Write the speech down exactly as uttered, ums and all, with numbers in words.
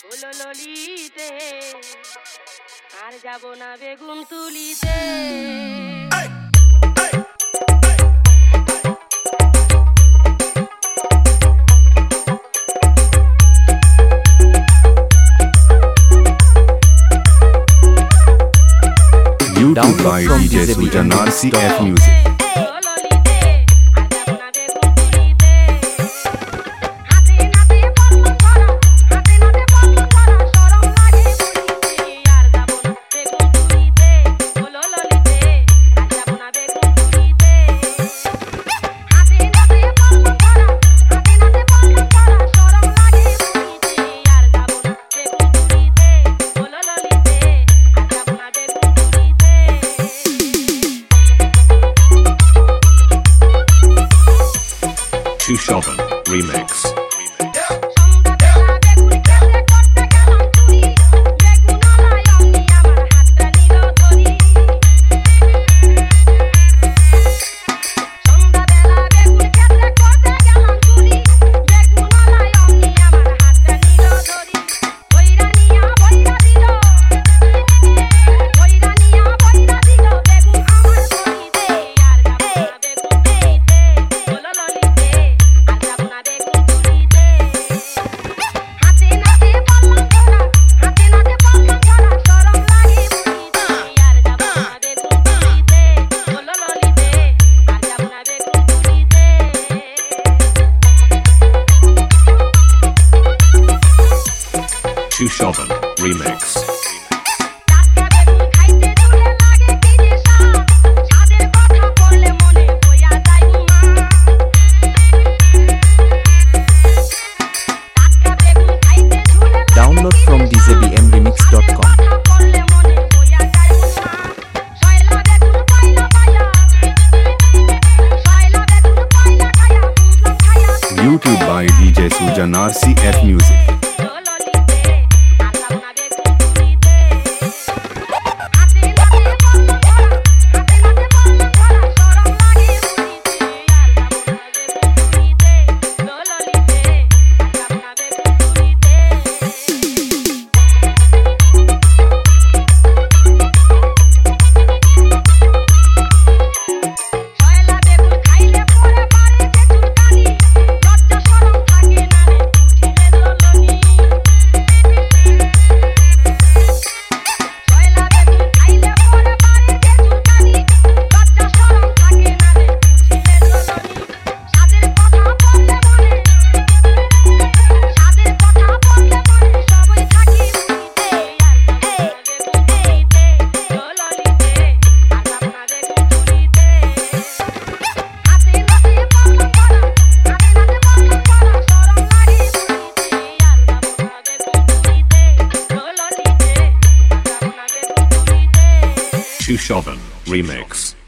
হলো ললিতে আর যাব না বেগুন তুলিতে। YouTube by D J Sujanar C F Music. Two Shoven Remix. Two Shoven Remix. Download from d j b m remix dot com. YouTube by D J Sujanar C F Music. Two Shoven Remix.